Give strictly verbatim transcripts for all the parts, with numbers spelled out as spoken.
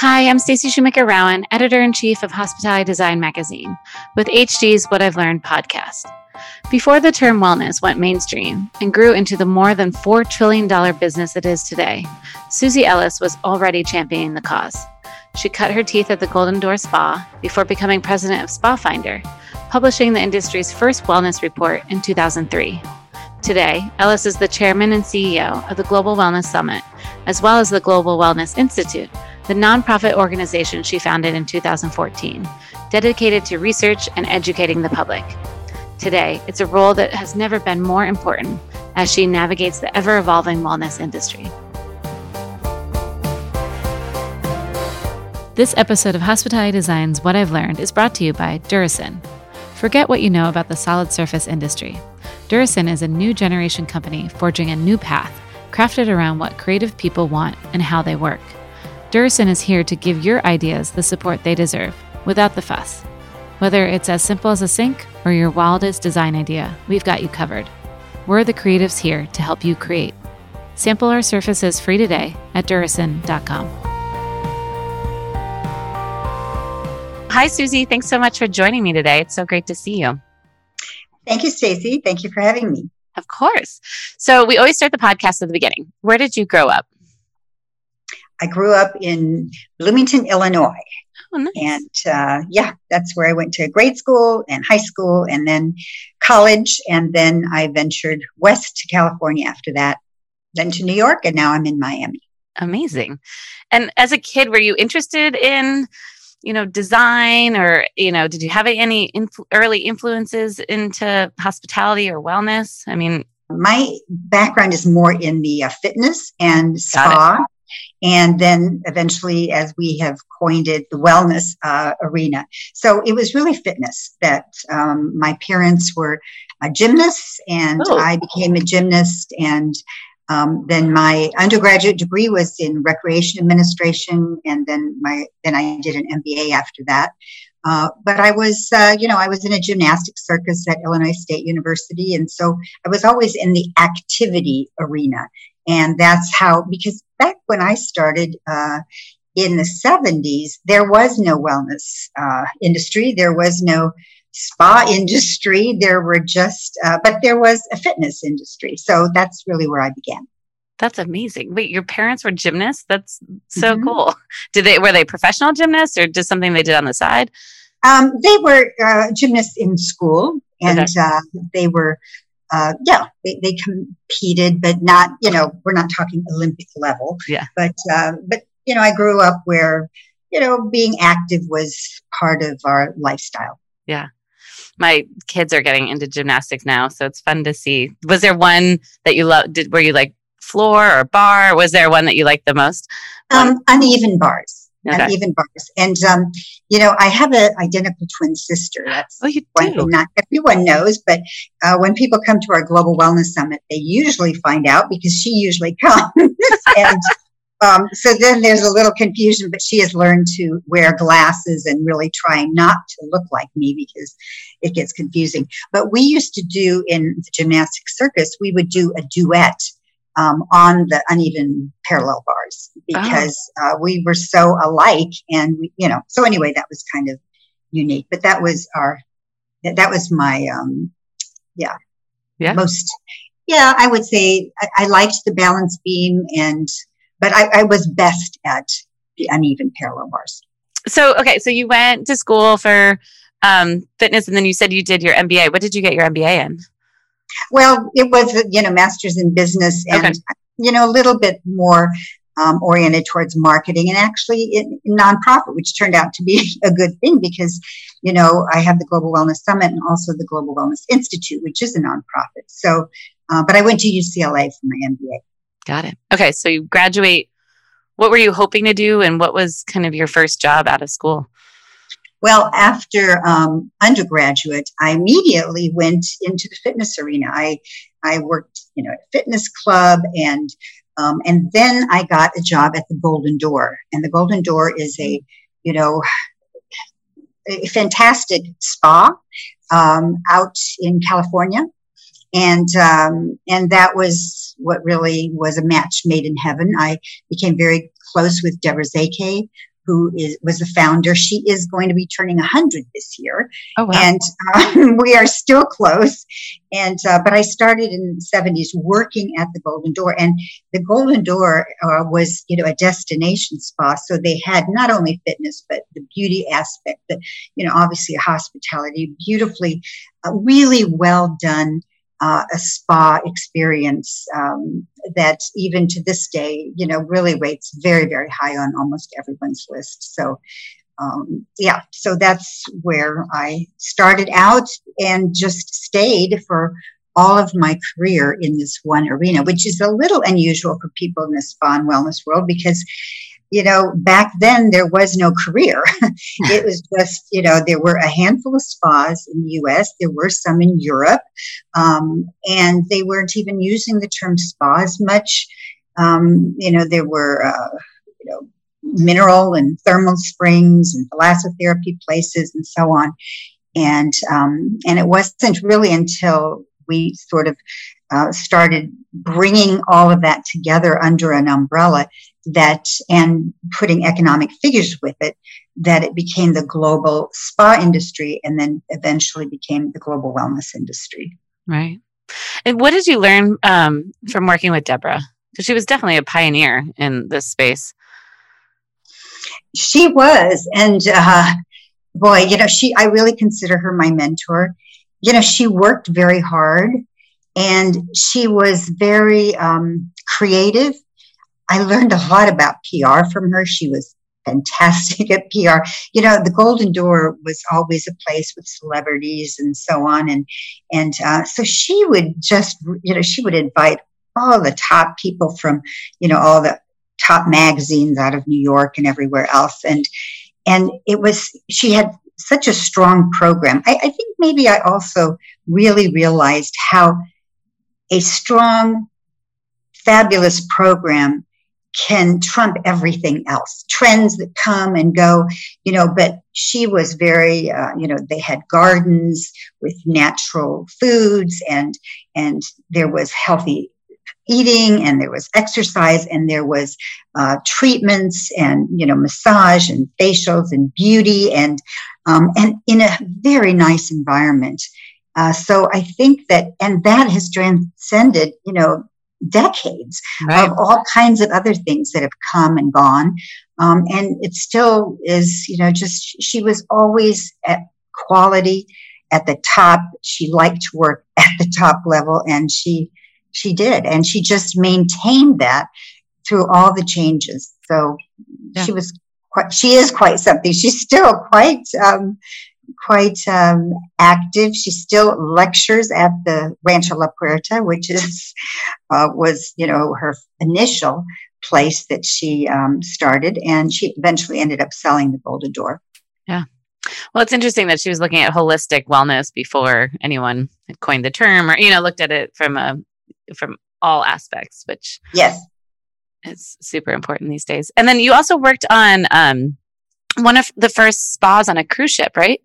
Hi, I'm Stacey Shoemaker-Rowan, Editor-in-Chief of Hospitality Design Magazine, with H D's What I've Learned podcast. Before the term wellness went mainstream and grew into the more than four trillion dollars business it is today, Susie Ellis was already championing the cause. She cut her teeth at the Golden Door Spa before becoming president of Spa Finder, publishing the industry's first wellness report in two thousand three. Today, Ellis is the chairman and C E O of the Global Wellness Summit, as well as the Global Wellness Institute, the nonprofit organization she founded in two thousand fourteen, dedicated to research and educating the public. Today, it's a role that has never been more important as she navigates the ever-evolving wellness industry. This episode of Hospitality Design's What I've Learned is brought to you by Durasin. Forget what you know about the solid surface industry. Durasin is a new generation company forging a new path, crafted around what creative people want and how they work. Durasin is here to give your ideas the support they deserve, without the fuss. Whether it's as simple as a sink or your wildest design idea, we've got you covered. We're the creatives here to help you create. Sample our surfaces free today at Durasin dot com. Hi, Susie. Thanks so much for joining me today. It's so great to see you. Thank you, Stacey. Thank you for having me. Of course. So we always start the podcast at the beginning. Where did you grow up? I grew up in Bloomington, Illinois. Oh, nice. And uh, yeah, that's where I went to grade school and high school and then college. And then I ventured west to California after that, then to New York, and now I'm in Miami. Amazing. And as a kid, were you interested in, you know, design, or, you know, did you have any influ- early influences into hospitality or wellness? I mean, my background is more in the uh, fitness and spa. And then eventually, as we have coined it, the wellness uh, arena. So it was really fitness that um, my parents were uh, gymnasts, and oh. I became a gymnast. And um, then my undergraduate degree was in recreation administration, and then my then I did an M B A after that. Uh, but I was, uh, you know, I was in a gymnastics circus at Illinois State University, and so I was always in the activity arena. And that's how, because back when I started uh, in the seventies, there was no wellness uh, industry. There was no spa industry. There were just, uh, but there was a fitness industry. So that's really where I began. That's amazing. Wait, your parents were gymnasts? That's so mm-hmm. cool. Did they, were they professional gymnasts, or just something they did on the side? Um, they were uh, gymnasts in school, and okay. uh, they were Uh, yeah, they, they competed, but not, you know, we're not talking Olympic level. Yeah. But, uh, but, you know, I grew up where, you know, being active was part of our lifestyle. Yeah. My kids are getting into gymnastics now, so it's fun to see. Was there one that you loved? Did, were you like floor or bar? Was there one that you liked the most? Um, uneven bars. Okay. Uneven bars. And, um, you know, I have an identical twin sister. That's oh, you one do? thing not everyone knows. But uh, when people come to our Global Wellness Summit, they usually find out because she usually comes. and um, so then there's a little confusion, but she has learned to wear glasses and really trying not to look like me because it gets confusing. But we used to do in the gymnastic circus, we would do a duet Um, on the uneven parallel bars because oh. uh, we were so alike, and we, you know, so anyway, that was kind of unique, but that was our, that, that was my, um, yeah, yeah, most, yeah, I would say I, I liked the balance beam, and, but I, I was best at the uneven parallel bars. So, okay. So you went to school for um, fitness, and then you said you did your M B A. What did you get your M B A in? Well, it was, you know, master's in business, and, okay. you know, a little bit more um, oriented towards marketing, and actually in, in nonprofit, which turned out to be a good thing because, you know, I have the Global Wellness Summit and also the Global Wellness Institute, which is a nonprofit. So, uh, but I went to U C L A for my M B A. Got it. Okay. So you graduate. What were you hoping to do, and what was kind of your first job out of school? Well, after um, undergraduate, I immediately went into the fitness arena. I I worked, you know, at a fitness club, and um, and then I got a job at the Golden Door. And the Golden Door is a, you know, a fantastic spa um, out in California, and um, and that was what really was a match made in heaven. I became very close with Deborah Zake, who is was the founder. She is going to be turning one hundred this year. Oh, wow. And um, we are still close. And uh, but I started in the seventies working at the Golden Door. And the Golden Door uh, was, you know, a destination spa. So they had not only fitness, but the beauty aspect, the, you know, obviously hospitality, beautifully, uh, really well done. Uh, a spa experience um, that even to this day, you know, really rates very, very high on almost everyone's list. So, um, yeah, so that's where I started out and just stayed for all of my career in this one arena, which is a little unusual for people in the spa and wellness world because, you know, back then there was no career. It was just, you know, there were a handful of spas in the U S. There were some in Europe, um, and they weren't even using the term spa as much. Um, you know, there were, uh, you know, mineral and thermal springs and thalassotherapy places and so on. And um, and it wasn't really until we sort of uh, started bringing all of that together under an umbrella that and putting economic figures with it, that it became the global spa industry and then eventually became the global wellness industry. Right. And what did you learn um, from working with Deborah? Because she was definitely a pioneer in this space. She was. And uh, boy, you know, she, I really consider her my mentor. You know, she worked very hard and she was very um, creative. I learned a lot about P R from her. She was fantastic at P R. You know, the Golden Door was always a place with celebrities and so on. And, and uh, so she would just, you know, she would invite all the top people from, you know, all the top magazines out of New York and everywhere else. And, and it was, she had such a strong program. I, I think maybe I also really realized how a strong, fabulous program can trump everything else, trends that come and go, you know, but she was very, uh, you know, they had gardens with natural foods and, and there was healthy eating and there was exercise and there was uh, treatments and, you know, massage and facials and beauty and, um, and in a very nice environment. Uh, so I think that, and that has transcended, you know, decades right. of all kinds of other things that have come and gone. Um, and it still is, you know, just, she was always at quality at the top. She liked to work at the top level and she, she did. And she just maintained that through all the changes. So yeah. she was quite, she is quite something. She's still quite, um, quite um, active. She still lectures at the Rancho La Puerta, which is uh, was you know her initial place that she um, started, and she eventually ended up selling the Golden Door. Yeah, well, it's interesting that she was looking at holistic wellness before anyone had coined the term, or you know looked at it from a from all aspects, which yes, is super important these days. And then you also worked on um, one of the first spas on a cruise ship, right?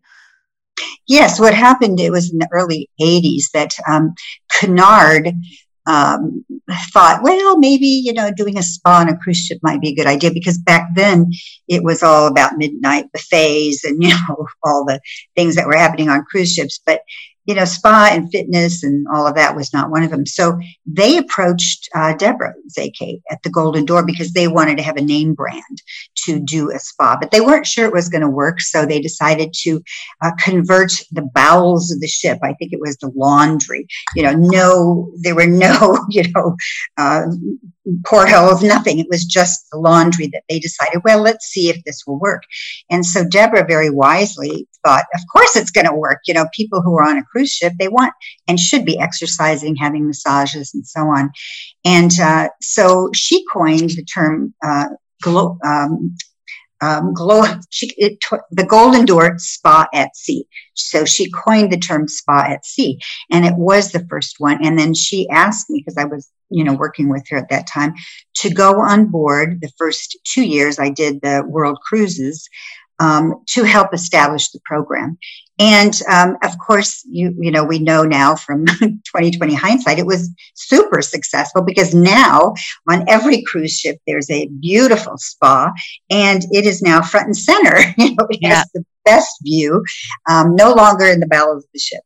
Yes, what happened, it was in the early eighties that um, Cunard um, thought, well, maybe, you know, doing a spa on a cruise ship might be a good idea because back then it was all about midnight buffets and, you know, all the things that were happening on cruise ships. But, you know, spa and fitness and all of that was not one of them. So they approached uh, Deborah Szekely at the Golden Door because they wanted to have a name brand to do a spa, but they weren't sure it was going to work. So they decided to uh, convert the bowels of the ship. I think it was the laundry, you know, no, there were no, you know, uh, portholes, nothing. It was just the laundry that they decided, well, let's see if this will work. And so Deborah very wisely thought, of course it's going to work. You know, people who are on a cruise ship, they want and should be exercising, having massages and so on. And uh, so she coined the term uh, glow, um, um, glow, she, it, the Golden Door Spa at Sea. So she coined the term spa at sea, and it was the first one. And then she asked me, because I was, you know, working with her at that time, to go on board the first two years I did the world cruises. um, to help establish the program. And um, of course, you you know, we know now from twenty twenty hindsight, it was super successful because now on every cruise ship, there's a beautiful spa, and it is now front and center. You know, it Yeah. has the best view, um, no longer in the bowels of the ship.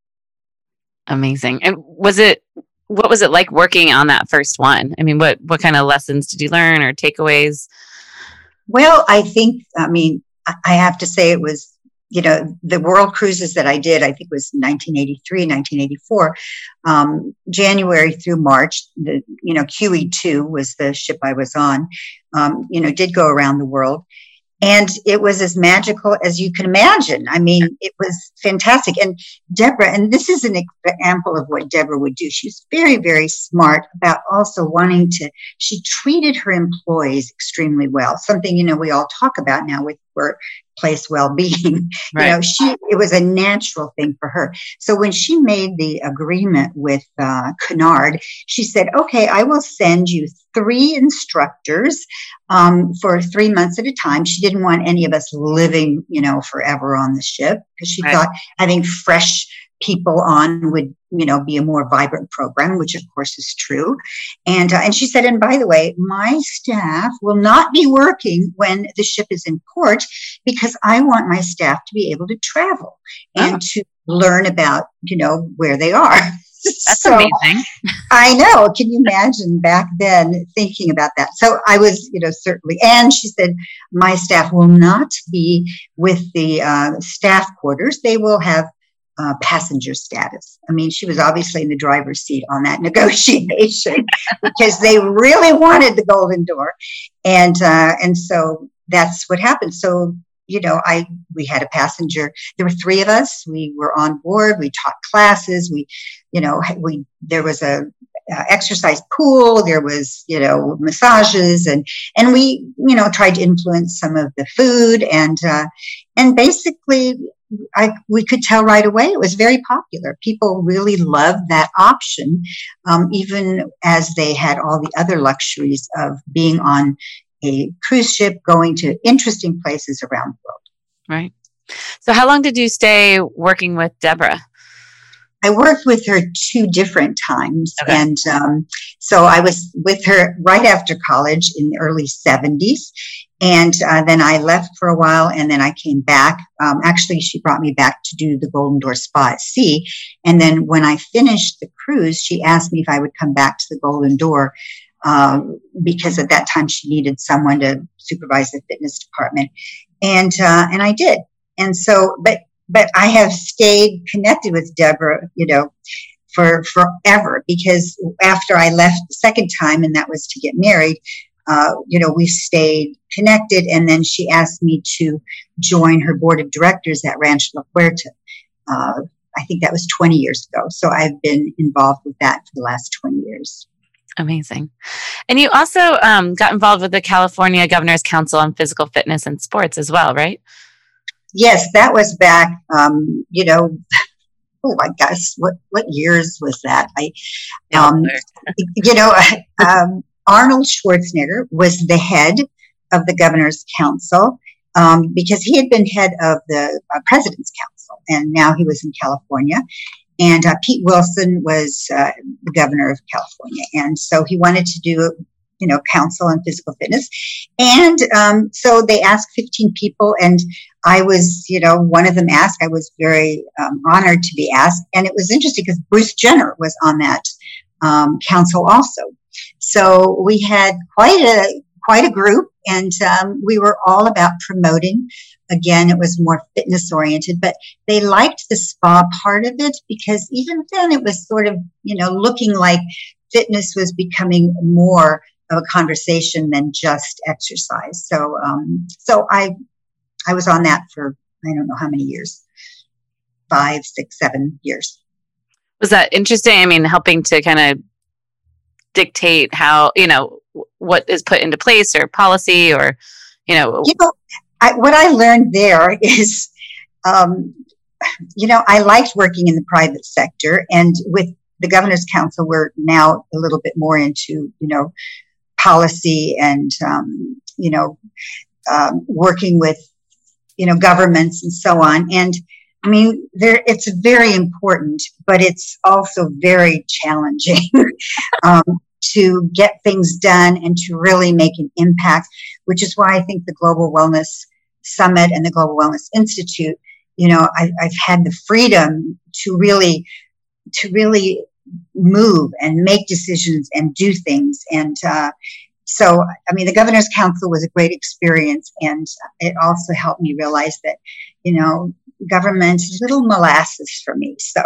Amazing. And was it, what was it like working on that first one? I mean, what, what kind of lessons did you learn or takeaways? Well, I think, I mean, I I have to say it was, you know, the world cruises that I did, I think it was nineteen eighty-three, nineteen eighty-four, um, January through March, the, you know, Q E two was the ship I was on, um, you know, did go around the world. And it was as magical as you can imagine. I mean, it was fantastic. And Deborah, and this is an example of what Deborah would do. She's very, very smart about also wanting to, she treated her employees extremely well. Something, you know, we all talk about now with workplace well-being. Right. You know, she, it was a natural thing for her. So when she made the agreement with uh, Cunard, she said, okay, I will send you three instructors um, for three months at a time. She didn't want any of us living, you know, forever on the ship because she Right. thought having fresh people on would, you know, be a more vibrant program, which of course is true. And uh, and she said, and by the way, my staff will not be working when the ship is in port because I want my staff to be able to travel and Oh. to learn about, you know, where they are. That's So, amazing. I know. Can you imagine back then thinking about that? So I was, you know, certainly. And she said, my staff will not be with the uh, staff quarters. They will have uh, passenger status. I mean, she was obviously in the driver's seat on that negotiation because they really wanted the Golden Door. And, uh, and so that's what happened. So, you know, I, we had a passenger, there were three of us, we were on board, we taught classes, we, you know, we, there was a, uh, exercise pool, there was, you know, massages and, and we, you know, tried to influence some of the food and, uh, and basically I, we could tell right away it was very popular. People really loved that option, um, even as they had all the other luxuries of being on a cruise ship, going to interesting places around the world. Right. So how long did you stay working with Deborah? I worked with her two different times. Okay. And um, so I was with her right after college in the early seventies. And uh, then I left for a while and then I came back. Um, actually, she brought me back to do the Golden Door Spa at Sea. And then when I finished the cruise, she asked me if I would come back to the Golden Door um, because at that time she needed someone to supervise the fitness department. And uh, and I did. And so, but but I have stayed connected with Deborah, you know, for forever because after I left the second time, and that was to get married, uh, you know, we stayed connected. And then she asked me to join her board of directors at Rancho La Puerta. Uh, I think that was twenty years ago. So I've been involved with that for the last twenty years. Amazing. And you also um, got involved with the California Governor's Council on Physical Fitness and Sports as well, right? Yes, that was back, um, you know, oh my gosh, what, what years was that? I, um, you know, um, Arnold Schwarzenegger was the head of the Governor's Council um, because he had been head of the uh, President's Council, and now he was in California. And uh, Pete Wilson was uh, the governor of California. And so he wanted to do, you know, council on physical fitness. And um, so they asked fifteen people, and I was, you know, one of them asked. I was very um, honored to be asked. And it was interesting because Bruce Jenner was on that um, council also. So we had quite a quite a group, and um, we were all about promoting. Again, it was more fitness oriented, but they liked the spa part of it because even then it was sort of, you know, looking like fitness was becoming more of a conversation than just exercise. So, um, so I, I was on that for, I don't know how many years, five, six, seven years. Was that interesting? I mean, helping to kind of dictate how, you know, what is put into place or policy or, you know, you know, I, what I learned there is, um, you know, I liked working in the private sector, and with the Governor's Council, we're now a little bit more into, you know, policy and, um, you know, um, working with you know, governments and so on. And I mean, there, it's very important, but it's also very challenging um, to get things done and to really make an impact, which is why I think the Global Wellness Summit and the Global Wellness Institute, you know, I, I've had the freedom to really, to really move and make decisions and do things. And uh, so, I mean, the Governor's Council was a great experience, and it also helped me realize that, you know, government is little molasses for me. So,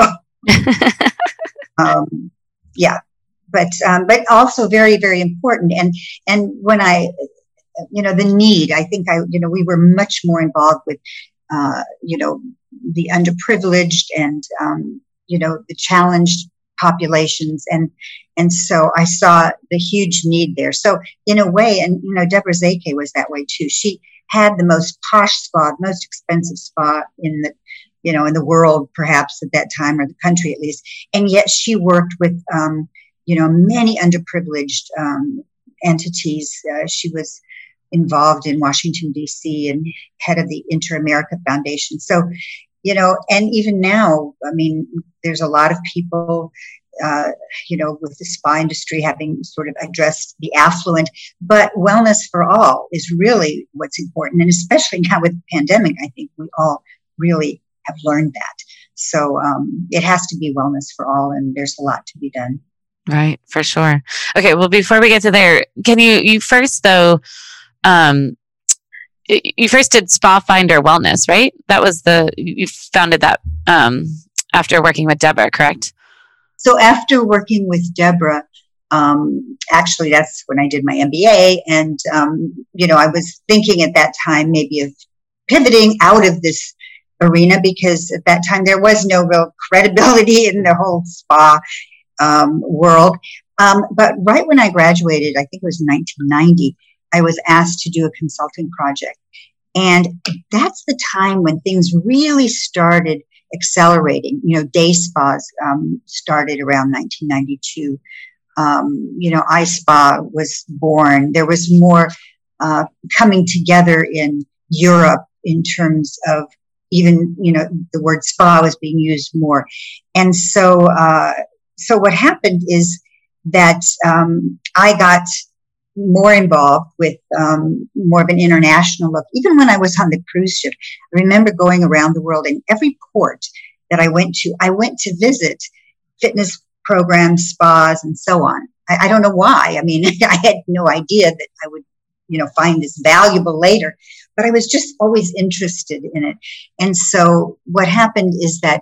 um, yeah, but um, but also very, very important. And and when I, you know, the need, I think I, you know, we were much more involved with, uh, you know, the underprivileged and, um, you know, the challenged populations. And, and so I saw the huge need there. So in a way, and, you know, Deborah Szekely was that way too. She had the most posh spa, most expensive spa in the, you know, in the world, perhaps at that time, or the country at least. And yet she worked with, um, you know, many underprivileged, um, entities. Uh, she was involved in Washington, D C and head of the Inter-America Foundation. So, you know, and even now, I mean, there's a lot of people, uh, you know, with the spa industry having sort of addressed the affluent, but wellness for all is really what's important. And especially now with the pandemic, I think we all really have learned that. So um, it has to be wellness for all, and there's a lot to be done. Right, for sure. Okay, well, before we get to there, can you, you first though, um, you first did Spa Finder Wellness, right? That was the, you founded that um, after working with Deborah, correct? So after working with Deborah, um, actually that's when I did my M B A. And, um, you know, I was thinking at that time maybe of pivoting out of this arena, because at that time there was no real credibility in the whole spa um, world. Um, but right when I graduated, I think it was nineteen ninety, I was asked to do a consulting project. And that's the time when things really started accelerating. You know, day spas um, started around nineteen ninety-two. Um, you know, iSpa was born. There was more uh, coming together in Europe in terms of even, you know, the word spa was being used more. And so, uh, so what happened is that um, I got more involved with um, more of an international look. Even when I was on the cruise ship, I remember going around the world, in every port that I went to, I went to visit fitness programs, spas, and so on. I, I don't know why. I mean, I had no idea that I would, you know, find this valuable later, but I was just always interested in it. And so what happened is that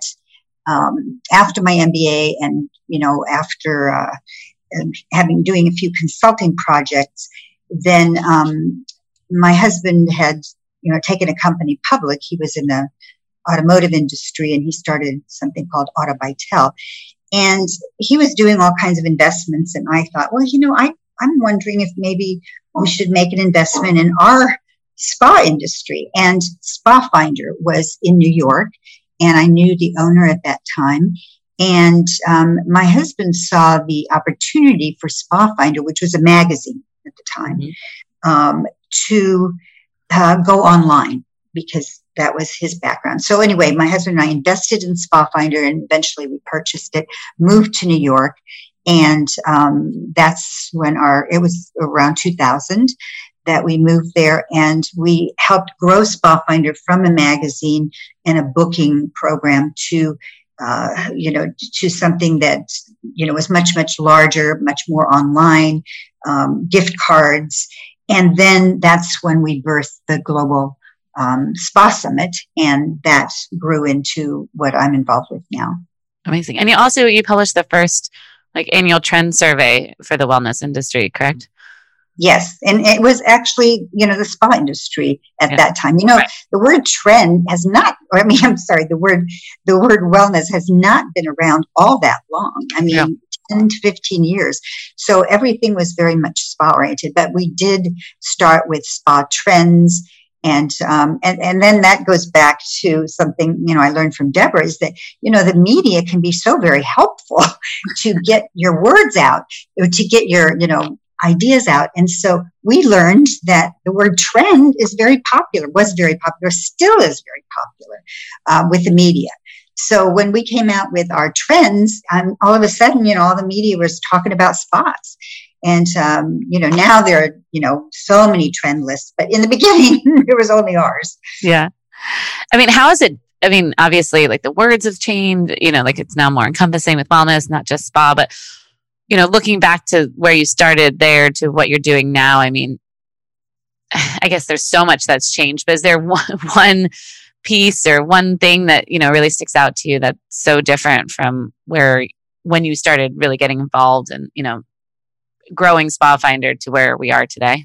um, after my M B A and, you know, after uh, and having doing a few consulting projects, then um, my husband had, you know, taken a company public. He was in the automotive industry, and he started something called Autobytel. And he was doing all kinds of investments. And I thought, well, you know, I, I'm wondering if maybe we should make an investment in our spa industry. And Spa Finder was in New York, and I knew the owner at that time. And um, my husband saw the opportunity for Spa Finder, which was a magazine at the time, mm-hmm. um, to uh, go online, because that was his background. So anyway, my husband and I invested in Spa Finder, and eventually we purchased it, moved to New York. And um, that's when our, it was around two thousand that we moved there, and we helped grow Spa Finder from a magazine and a booking program to Uh, you know, to something that, you know, was much, much larger, much more online, um, gift cards. And then that's when we birthed the Global um, Spa Summit, and that grew into what I'm involved with now. Amazing. And you also, you published the first like annual trend survey for the wellness industry, correct? Yes. And it was actually, you know, the spa industry at yeah. that time. You know, right. The word trend has not, or I mean, I'm sorry, the word, the word wellness has not been around all that long. I mean, yeah. ten to fifteen years. So everything was very much spa oriented, but we did start with spa trends. And, um, and, and then that goes back to something, you know, I learned from Deborah, is that, you know, the media can be so very helpful to get your words out, to get your, you know, ideas out. And so we learned that the word trend is very popular, was very popular, still is very popular uh, with the media. So when we came out with our trends, um, all of a sudden, you know, all the media was talking about spas. And, um, you know, now there are, you know, so many trend lists, but in the beginning, there was only ours. Yeah. I mean, how is it? I mean, obviously, like the words have changed, you know, like it's now more encompassing with wellness, not just spa, but, you know, looking back to where you started there to what you're doing now, I mean, I guess there's so much that's changed, but is there one, one piece or one thing that, you know, really sticks out to you that's so different from where, when you started really getting involved and, you know, growing Spa Finder to where we are today?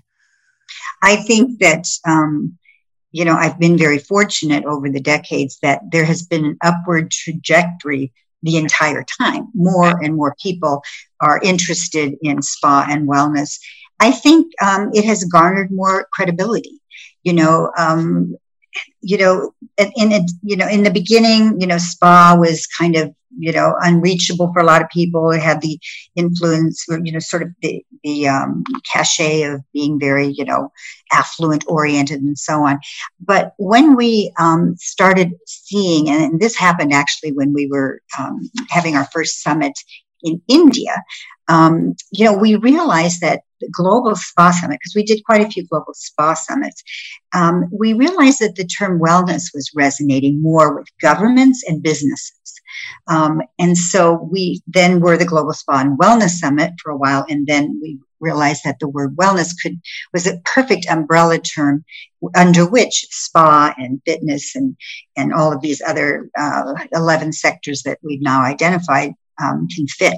I think that, um, you know, I've been very fortunate over the decades that there has been an upward trajectory the entire time. More and more people are interested in spa and wellness. I think um, it has garnered more credibility. You know, um, you know, in a, you know, in the beginning, you know, spa was kind of, you know, unreachable for a lot of people. It had the influence, you know, sort of the, the um, cachet of being very, you know, affluent oriented and so on. But when we um, started seeing, and this happened actually when we were um, having our first summit in India, um, you know, we realized that the Global Spa Summit, because we did quite a few Global Spa Summits, um, we realized that the term wellness was resonating more with governments and businesses. Um, and so we then were the Global Spa and Wellness Summit for a while, and then we realized that the word wellness could was a perfect umbrella term under which spa and fitness and and all of these other uh, eleven sectors that we've now identified um, can fit.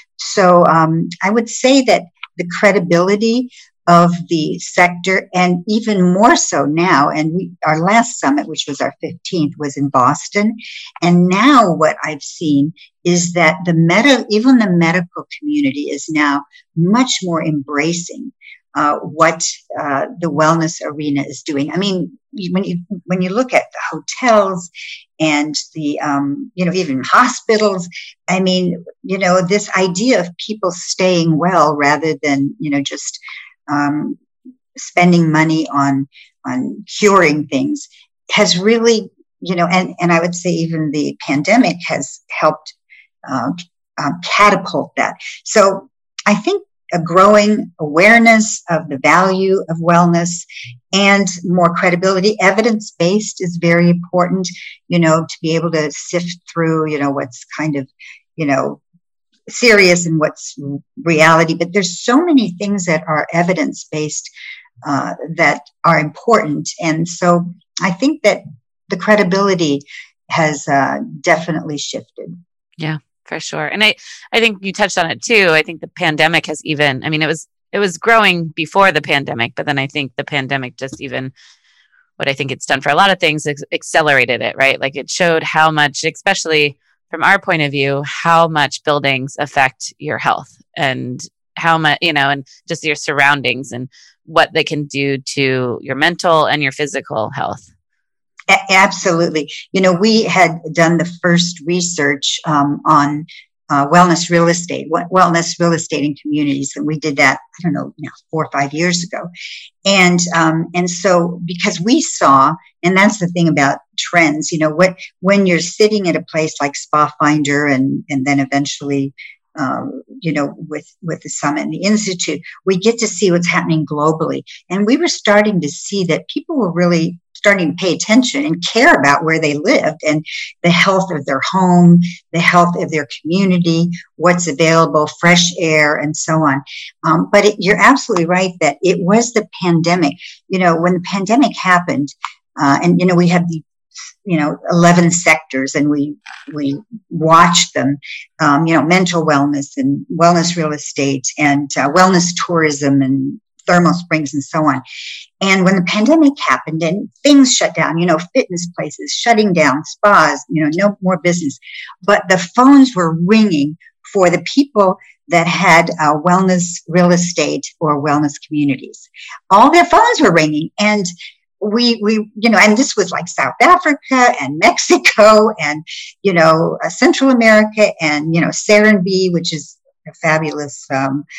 So um, I would say that the credibility of the sector, and even more so now, and we, our last summit, which was our fifteenth, was in Boston. And now what I've seen is that the meta, even the medical community is now much more embracing uh, what uh, the wellness arena is doing. I mean, when you when you look at the hotels and the, um, you know, even hospitals, I mean, you know, this idea of people staying well rather than, you know, just um, spending money on on curing things has really, you know, and, and I would say even the pandemic has helped uh, um, catapult that. So I think a growing awareness of the value of wellness and more credibility, evidence-based is very important, you know, to be able to sift through, you know, what's kind of, you know, serious and what's reality. But there's so many things that are evidence-based uh, that are important. And so I think that the credibility has uh, definitely shifted. Yeah. For sure. And I, I think you touched on it too. I think the pandemic has even, I mean, it was, it was growing before the pandemic, but then I think the pandemic just even, what I think it's done for a lot of things, is accelerated it, right? Like it showed how much, especially from our point of view, how much buildings affect your health and how much, you know, and just your surroundings and what they can do to your mental and your physical health. A- absolutely. You know, we had done the first research um, on uh, wellness real estate, wellness real estate in communities, and we did that, I don't know, now four or five years ago. And um, and so because we saw, and that's the thing about trends, you know, what when you're sitting at a place like Spa Finder and and then eventually, um, you know, with with the summit and the institute, we get to see what's happening globally, and we were starting to see that people were really starting to pay attention and care about where they lived and the health of their home, the health of their community, what's available, fresh air, and so on. Um, but it, you're absolutely right that it was the pandemic. You know, when the pandemic happened, uh, and, you know, we had the, you know, eleven sectors and we, we watched them, um, you know, mental wellness and wellness real estate and uh, wellness tourism and thermal springs and so on. And when the pandemic happened and things shut down, you know, fitness places shutting down, spas, you know, no more business. But the phones were ringing for the people that had uh, wellness real estate or wellness communities. All their phones were ringing. And we, we, you know, and this was like South Africa and Mexico and, you know, uh, Central America and, you know, Serenbe, which is a fabulous um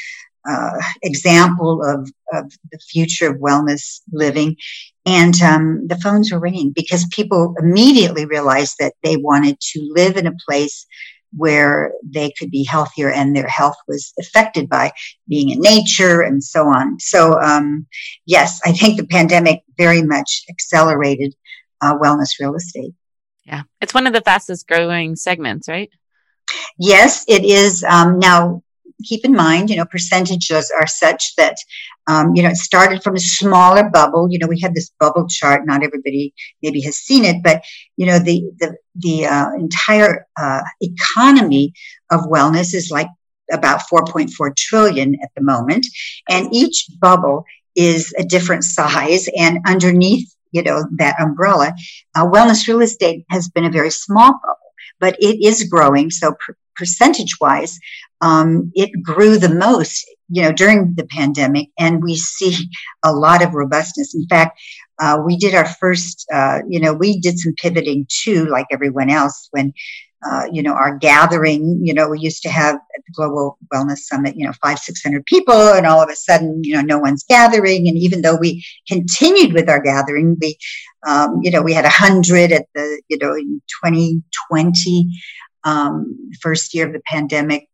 uh, example of, of the future of wellness living. And um, the phones were ringing because people immediately realized that they wanted to live in a place where they could be healthier and their health was affected by being in nature and so on. So, um, yes, I think the pandemic very much accelerated uh, wellness real estate. Yeah, it's one of the fastest growing segments, right? Yes, it is. Um, now, keep in mind, you know, percentages are such that, um, you know, it started from a smaller bubble. You know, we have this bubble chart. Not everybody maybe has seen it, but, you know, the, the, the uh, entire uh, economy of wellness is like about four point four trillion at the moment. And each bubble is a different size. And underneath, you know, that umbrella, uh, wellness real estate has been a very small bubble, but it is growing. So per- percentage wise, um, it grew the most, you know, during the pandemic, and we see a lot of robustness. In fact, uh, we did our first, uh, you know, we did some pivoting too, like everyone else, when, uh, you know, our gathering, you know, we used to have at the Global Wellness Summit, you know, five, six hundred people, and all of a sudden, you know, no one's gathering. And even though we continued with our gathering, we, um, you know, we had a hundred at the, you know, in twenty twenty, um, first year of the pandemic.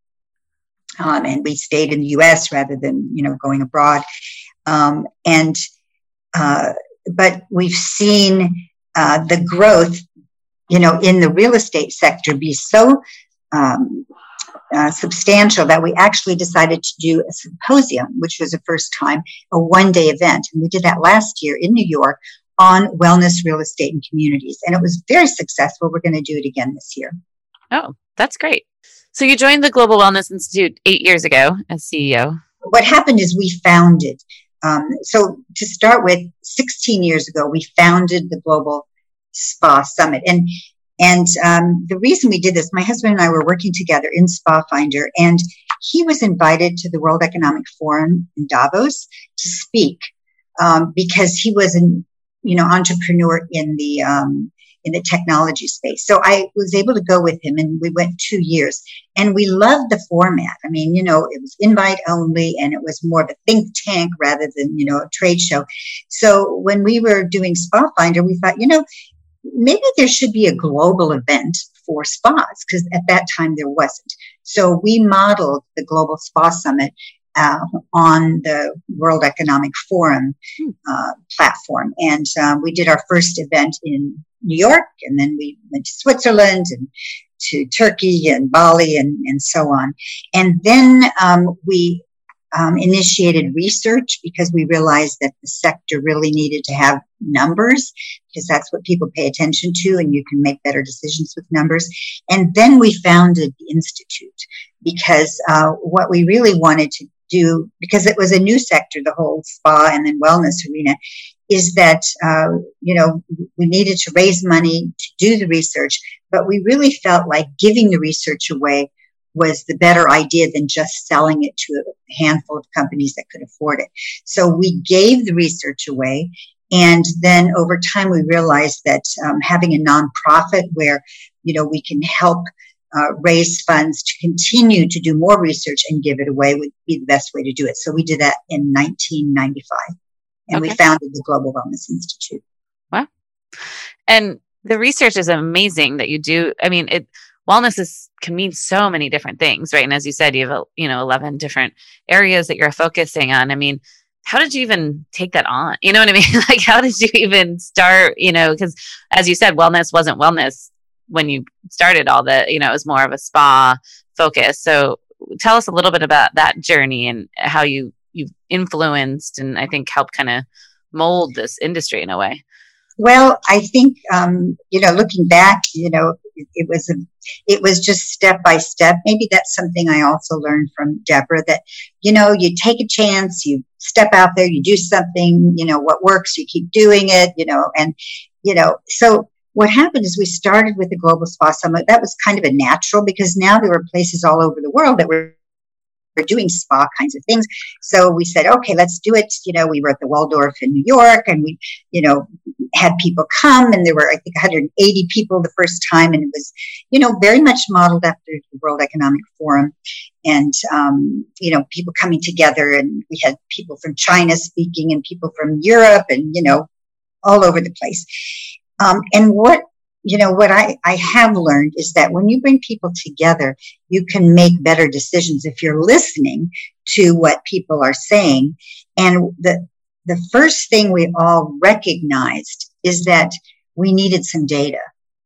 Um, and we stayed in the U S rather than, you know, going abroad. Um, and, uh, but we've seen, uh, the growth, you know, in the real estate sector be so, um, uh, substantial that we actually decided to do a symposium, which was the first time, a one day event. And we did that last year in New York on wellness, real estate, and communities. And it was very successful. We're going to do it again this year. Oh, that's great. So you joined the Global Wellness Institute eight years ago as C E O. What happened is we founded, um, so to start with, sixteen years ago, we founded the Global Spa Summit. And and um, the reason we did this, my husband and I were working together in Spa Finder, and he was invited to the World Economic Forum in Davos to speak um, because he was an you know entrepreneur in the um, in the technology space. So I was able to go with him, and we went two years and we loved the format. I mean, you know, it was invite only, and it was more of a think tank rather than, you know, a trade show. So when we were doing Spa Finder, we thought, you know, maybe there should be a global event for spas, because at that time there wasn't. So we modeled the Global Spa Summit Uh, on the World Economic Forum uh, platform. And um, we did our first event in New York, and then we went to Switzerland and to Turkey and Bali and, and so on. And then um, we um, initiated research because we realized that the sector really needed to have numbers, because that's what people pay attention to, and you can make better decisions with numbers. And then we founded the Institute because uh, what we really wanted to do, because it was a new sector, the whole spa and then wellness arena, is that, uh, you know, we needed to raise money to do the research, but we really felt like giving the research away was the better idea than just selling it to a handful of companies that could afford it. So we gave the research away. And then over time, we realized that um, having a nonprofit where, you know, we can help Uh, raise funds to continue to do more research and give it away would be the best way to do it. So we did that in nineteen ninety-five, and okay. we founded the Global Wellness Institute. Wow. And the research is amazing that you do. I mean, it wellness is, can mean so many different things, right? And as you said, you have, you know, eleven different areas that you're focusing on. I mean, how did you even take that on? You know what I mean? Like, how did you even start, you know, because as you said, wellness wasn't wellness when you started all the, you know, it was more of a spa focus. So tell us a little bit about that journey and how you, you've influenced and I think helped kind of mold this industry in a way. Well, I think, um, you know, looking back, you know, it, it was, a, it was just step by step. Maybe that's something I also learned from Deborah, that, you know, you take a chance, you step out there, you do something, you know, what works, you keep doing it, you know, and, you know, so what happened is we started with the Global Spa Summit. That was kind of a natural, because now there were places all over the world that were, were doing spa kinds of things. So we said, okay, let's do it. You know, we were at the Waldorf in New York, and we, you know, had people come, and there were, I think, one hundred eighty people the first time. And it was, you know, very much modeled after the World Economic Forum. And, um, you know, people coming together, and we had people from China speaking and people from Europe and, you know, all over the place. Um, and what, you know, what I, I have learned is that when you bring people together, you can make better decisions if you're listening to what people are saying. And the, the first thing we all recognized is that we needed some data,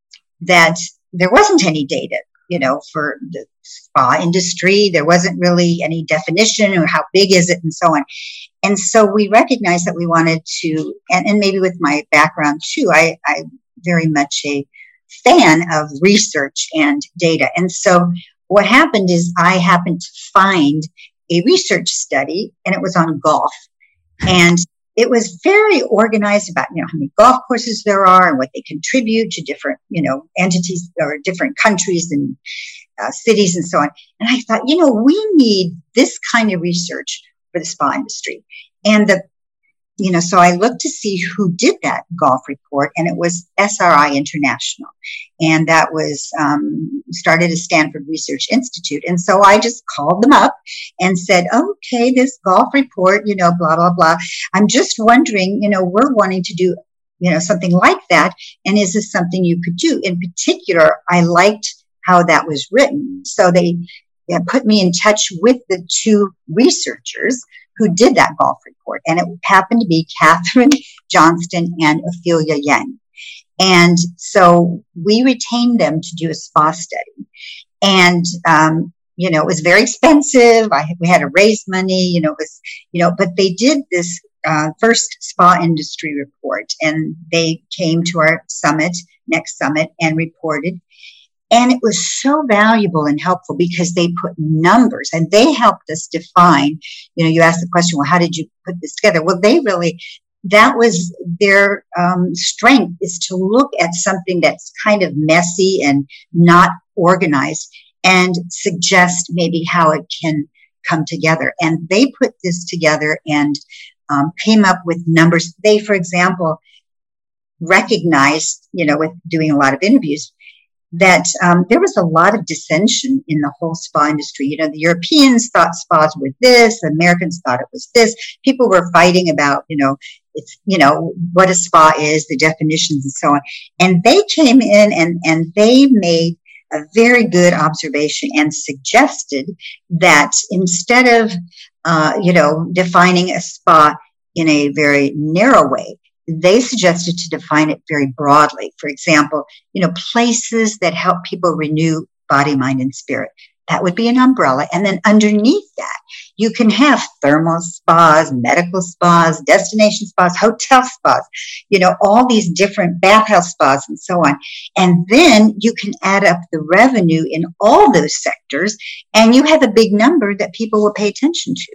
that there wasn't any data, you know, for the spa industry. There wasn't really any definition or how big is it and so on. And so we recognized that we wanted to, and, and maybe with my background too, I, I very much a fan of research and data. And so what happened is I happened to find a research study, and it was on golf. And it was very organized about, you know, how many golf courses there are and what they contribute to different, you know, entities or different countries and uh, cities and so on. And I thought, you know, we need this kind of research for the spa industry. And the You know, so I looked to see who did that golf report, and it was S R I International. And that was um, started as Stanford Research Institute. And so I just called them up and said, okay, this golf report, you know, blah, blah, blah. I'm just wondering, you know, we're wanting to do, you know, something like that. And is this something you could do? In particular, I liked how that was written. So they yeah, put me in touch with the two researchers who did that golf report. And it happened to be Catherine Johnston and Ophelia Yang. And so we retained them to do a spa study. And, um, you know, it was very expensive. I, we had to raise money, you know, it was, you know, but they did this uh, first spa industry report, and they came to our summit, next summit, and reported. And it was so valuable and helpful because they put numbers, and they helped us define, you know, you asked the question, well, how did you put this together? Well, they really, that was their um, strength, is to look at something that's kind of messy and not organized and suggest maybe how it can come together. And they put this together and um, came up with numbers. They, for example, recognized, you know, with doing a lot of interviews, that um, there was a lot of dissension in the whole spa industry. You know, the Europeans thought spas were this, the Americans thought it was this. People were fighting about, you know, it's, you know, what a spa is, the definitions and so on. And they came in and, and they made a very good observation and suggested that instead of, uh, you know, defining a spa in a very narrow way, they suggested to define it very broadly. For example, you know, places that help people renew body, mind, and spirit. That would be an umbrella. And then underneath that, you can have thermal spas, medical spas, destination spas, hotel spas, you know, all these different bathhouse spas and so on. And then you can add up the revenue in all those sectors, and you have a big number that people will pay attention to.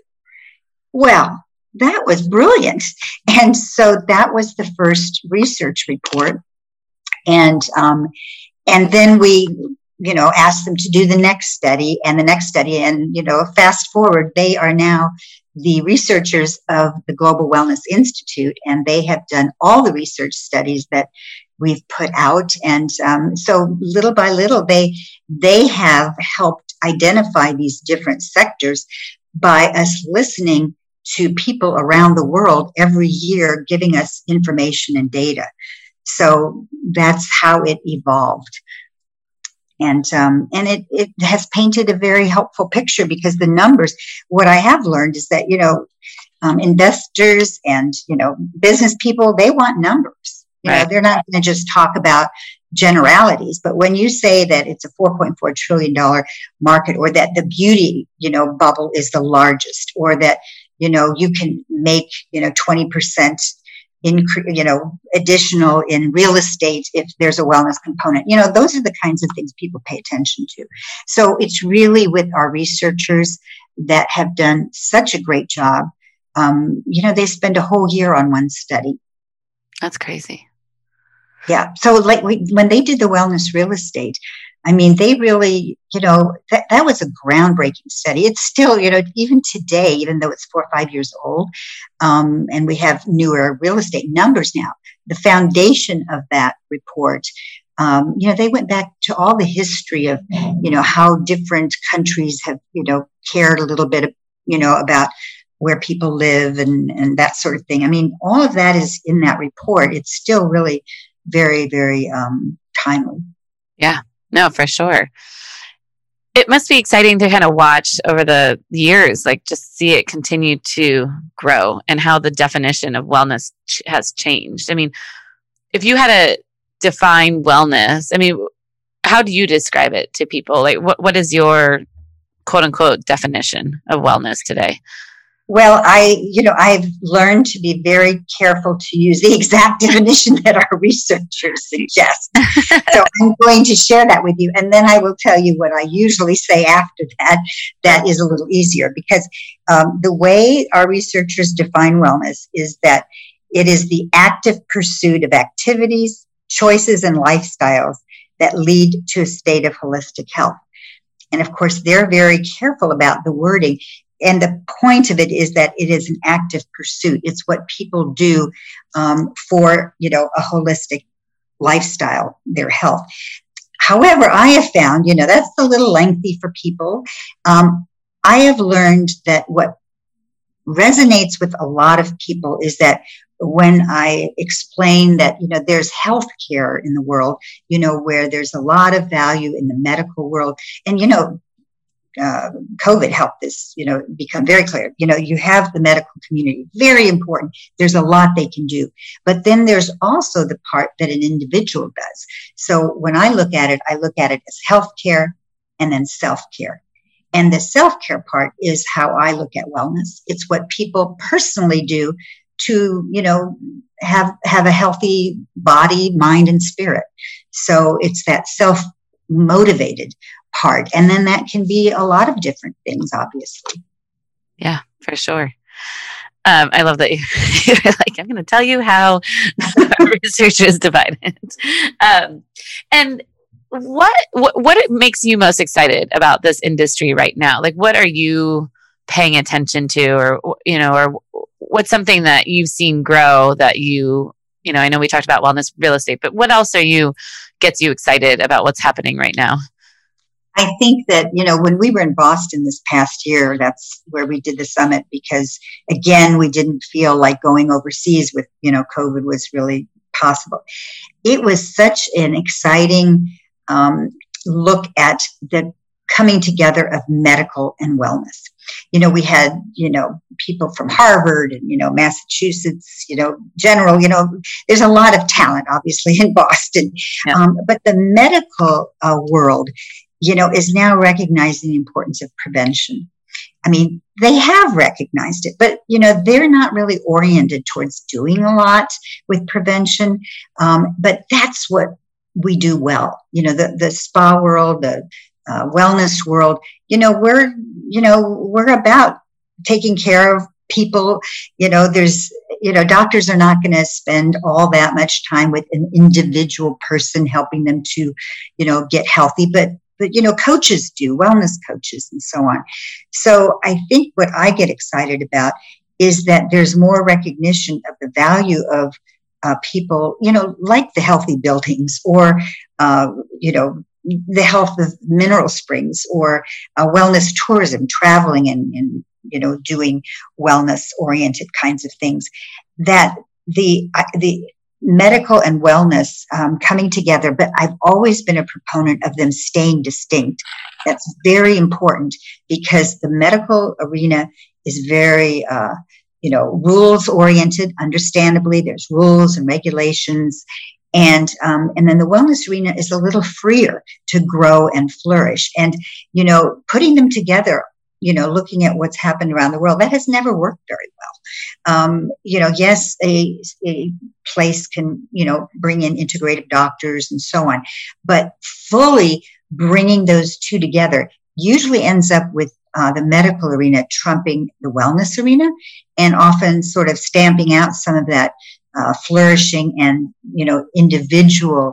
Well, that was brilliant. And so that was the first research report. And, um, and then we, you know, asked them to do the next study and the next study. And, you know, fast forward, they are now the researchers of the Global Wellness Institute, and they have done all the research studies that we've put out. And, um, so little by little, they, they have helped identify these different sectors by us listening to people around the world every year, giving us information and data. So that's how it evolved. And, um, and it, it has painted a very helpful picture, because the numbers, what I have learned is that, you know, um, investors and, you know, business people, they want numbers. You right. know, they're not going to just talk about generalities. But when you say that it's a four point four trillion dollars market, or that the beauty, you know, bubble is the largest, or that, you know, you can make, you know, twenty percent in, you know, additional in real estate if there's a wellness component. You know, those are the kinds of things people pay attention to. So it's really with our researchers that have done such a great job. Um, you know, they spend a whole year on one study. That's crazy. Yeah. So like we, when they did the wellness real estate, I mean, they really, you know, that, that was a groundbreaking study. It's still, you know, even today, even though it's four or five years old, um, and we have newer real estate numbers now, the foundation of that report, um, you know, they went back to all the history of, you know, how different countries have, you know, cared a little bit, you know, about where people live and, and that sort of thing. I mean, all of that is in that report. It's still really very, very um, timely. Yeah, no, for sure. It must be exciting to kind of watch over the years, like just see it continue to grow and how the definition of wellness ch- has changed. I mean, if you had to define wellness, I mean, how do you describe it to people? Like, what, what is your quote unquote definition of wellness today? Well, I, you know, I've learned to be very careful to use the exact definition that our researchers suggest. So I'm going to share that with you. And then I will tell you what I usually say after that. That is a little easier because um, the way our researchers define wellness is that it is the active pursuit of activities, choices, and lifestyles that lead to a state of holistic health. And of course, they're very careful about the wording. And the point of it is that it is an active pursuit. It's what people do um, for, you know, a holistic lifestyle, their health. However, I have found, you know, that's a little lengthy for people. Um, I have learned that what resonates with a lot of people is that when I explain that, you know, there's healthcare in the world, you know, where there's a lot of value in the medical world. And, you know, Uh, COVID helped this, you know, become very clear. You know, you have the medical community, very important. There's a lot they can do. But then there's also the part that an individual does. So when I look at it, I look at it as healthcare and then self-care. And the self-care part is how I look at wellness. It's what people personally do to, you know, have, have a healthy body, mind, and spirit. So it's that self-motivated part. And then that can be a lot of different things, obviously. Yeah, for sure. Um, I love that you, you're like, I'm going to tell you how researchers divide it. Um, and what, what, what makes you most excited about this industry right now? Like, what are you paying attention to, or, you know, or what's something that you've seen grow that you, you know, I know we talked about wellness real estate, but what else are you, gets you excited about what's happening right now? I think that, you know, when we were in Boston this past year, that's where we did the summit because, again, we didn't feel like going overseas with, you know, COVID was really possible. It was such an exciting um, look at the coming together of medical and wellness. You know, we had, you know, people from Harvard and, you know, Massachusetts, you know, general, you know, there's a lot of talent, obviously, in Boston. Yeah. Um, but the medical uh, world, you know, is now recognizing the importance of prevention. I mean, they have recognized it, but, you know, they're not really oriented towards doing a lot with prevention. Um, but that's what we do well. You know, the, the spa world, the uh, wellness world, you know, we're, you know, we're about taking care of people. You know, there's, you know, doctors are not going to spend all that much time with an individual person helping them to, you know, get healthy, but But, you know, coaches do, wellness coaches and so on. So I think what I get excited about is that there's more recognition of the value of uh, people, you know, like the healthy buildings or, uh, you know, the health of mineral springs or uh, wellness tourism, traveling and, and, you know, doing wellness-oriented kinds of things, that the uh, the medical and wellness um, coming together, but I've always been a proponent of them staying distinct. That's very important because the medical arena is very, uh, you know, rules oriented. Understandably, there's rules and regulations, and um, and then the wellness arena is a little freer to grow and flourish. And you know, putting them together, you know, looking at what's happened around the world, that has never worked very well. Um, you know, yes, a, a place can, you know, bring in integrative doctors and so on, but fully bringing those two together usually ends up with uh, the medical arena trumping the wellness arena and often sort of stamping out some of that uh, flourishing and, you know, individual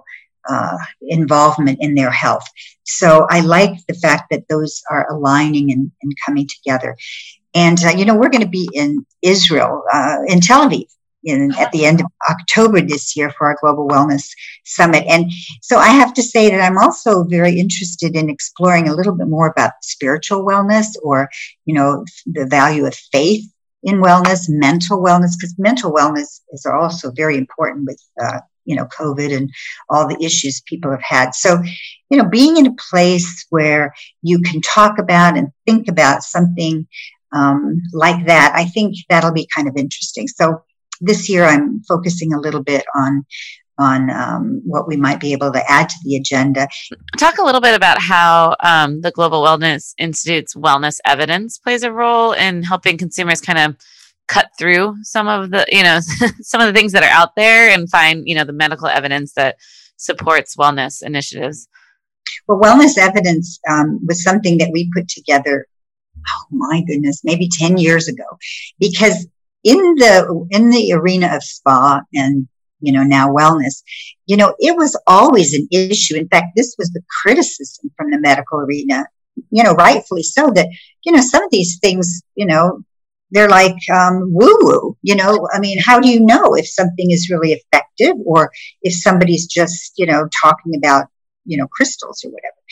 uh, involvement in their health. So I like the fact that those are aligning and, and coming together. And, uh, you know, we're going to be in Israel, uh, in Tel Aviv, in, at the end of October this year for our Global Wellness Summit. And so I have to say that I'm also very interested in exploring a little bit more about spiritual wellness, or, you know, the value of faith in wellness, mental wellness, because mental wellness is also very important with, uh, you know, COVID and all the issues people have had. So, you know, being in a place where you can talk about and think about something um, like that, I think that'll be kind of interesting. So this year I'm focusing a little bit on on um, what we might be able to add to the agenda. Talk a little bit about how um, the Global Wellness Institute's wellness evidence plays a role in helping consumers kind of cut through some of the, you know, some of the things that are out there and find, you know, the medical evidence that supports wellness initiatives. Well, wellness evidence um, was something that we put together, oh my goodness, maybe ten years ago, because in the in the arena of spa and, you know, now wellness, you know, it was always an issue. In fact, this was the criticism from the medical arena, you know, rightfully so, that, you know, some of these things, you know, they're like um, woo-woo, you know, I mean, how do you know if something is really effective or if somebody's just, you know, talking about, you know, crystals or whatever.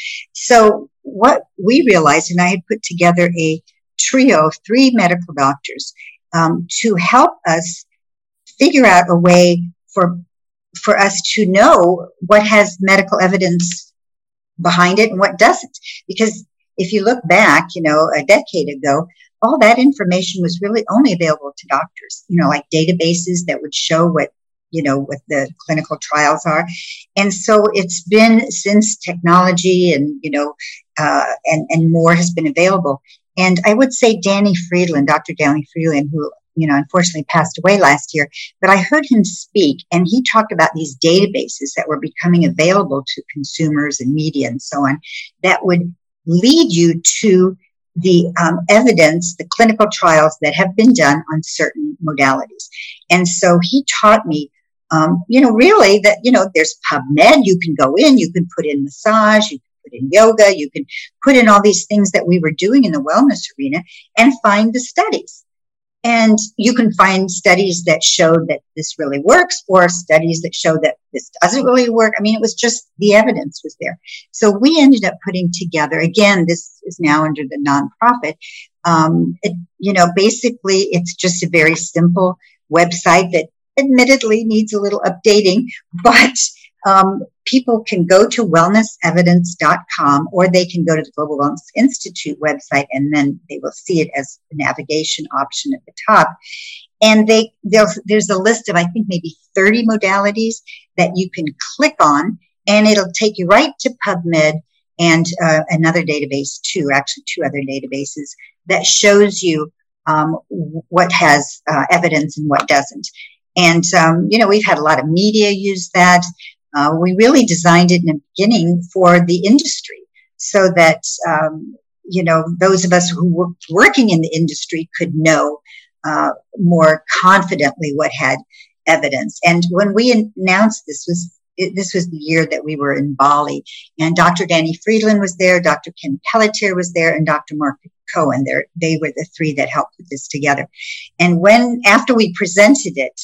So what we realized, and I had put together a trio of three medical doctors um, to help us figure out a way for for us to know what has medical evidence behind it and what doesn't. Because if you look back, you know, a decade ago, all that information was really only available to doctors, you know, like databases that would show what, you know, what the clinical trials are. And so it's been, since technology and, you know, uh, and, and more has been available. And I would say Danny Friedland, Doctor Danny Friedland, who, you know, unfortunately passed away last year, but I heard him speak and he talked about these databases that were becoming available to consumers and media and so on, that would lead you to the um, evidence, the clinical trials that have been done on certain modalities. And so he taught me, um, you know, really that, you know, there's PubMed, you can go in, you can put in massage, you can put in yoga, you can put in all these things that we were doing in the wellness arena and find the studies. And you can find studies that show that this really works or studies that show that this doesn't really work. I mean, it was just the evidence was there. So we ended up putting together, again, this is now under the nonprofit. Um, it, you know, basically it's just a very simple website that admittedly needs a little updating, but um, people can go to wellness evidence dot com or they can go to the Global Wellness Institute website and then they will see it as a navigation option at the top. And they there's, there's a list of, I think, maybe thirty modalities that you can click on and it'll take you right to PubMed and uh, another database too, actually two other databases that shows you um, what has uh, evidence and what doesn't. And, um, you know, we've had a lot of media use that. Uh, we really designed it in the beginning for the industry so that, um, you know, those of us who were working in the industry could know uh, more confidently what had evidence. And when we announced this was it, this was the year that we were in Bali, and Doctor Danny Friedland was there, Doctor Ken Pelletier was there, and Doctor Mark Cohen. There, they were the three that helped put this together. And when after we presented it,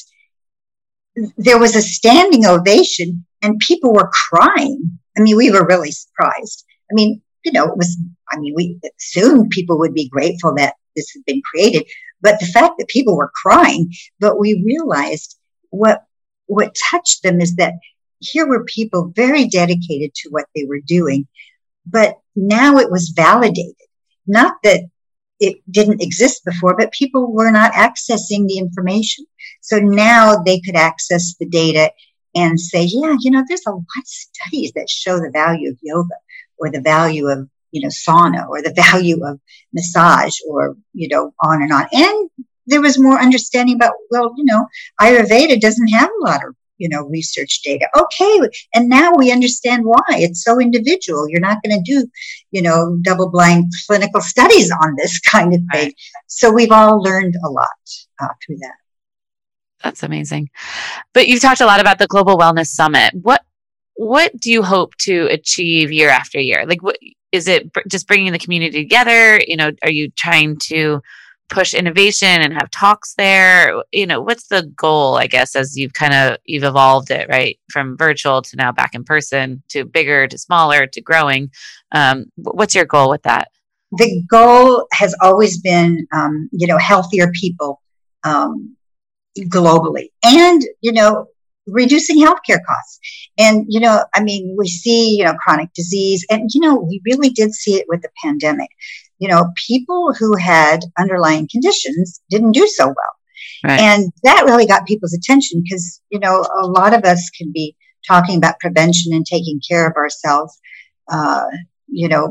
there was a standing ovation and people were crying. I mean, we were really surprised. I mean, you know, it was, I mean, we assumed people would be grateful that this had been created, but the fact that people were crying, but we realized what, what touched them is that here were people very dedicated to what they were doing, but now it was validated. Not that it didn't exist before, but people were not accessing the information. So now they could access the data and say, yeah, you know, there's a lot of studies that show the value of yoga or the value of, you know, sauna or the value of massage or, you know, on and on. And there was more understanding about, well, you know, Ayurveda doesn't have a lot of, you know, research data. Okay. And now we understand why. It's so individual. You're not going to do, you know, double blind clinical studies on this kind of thing. Right. So we've all learned a lot uh, through that. That's amazing. But you've talked a lot about the Global Wellness Summit. What what do you hope to achieve year after year? Like, what is it? Br- just bringing the community together? You know, are you trying to push innovation and have talks there? You know, what's the goal, I guess, as you've kind of, you've evolved it, right? From virtual to now back in person to bigger to smaller to growing. Um, what's your goal with that? The goal has always been, um, you know, healthier people um, globally, and, you know, reducing healthcare costs. And, you know, I mean, we see, you know, chronic disease, and, you know, we really did see it with the pandemic. You know, people who had underlying conditions didn't do so well. Right. And that really got people's attention because, you know, a lot of us can be talking about prevention and taking care of ourselves, uh, you know.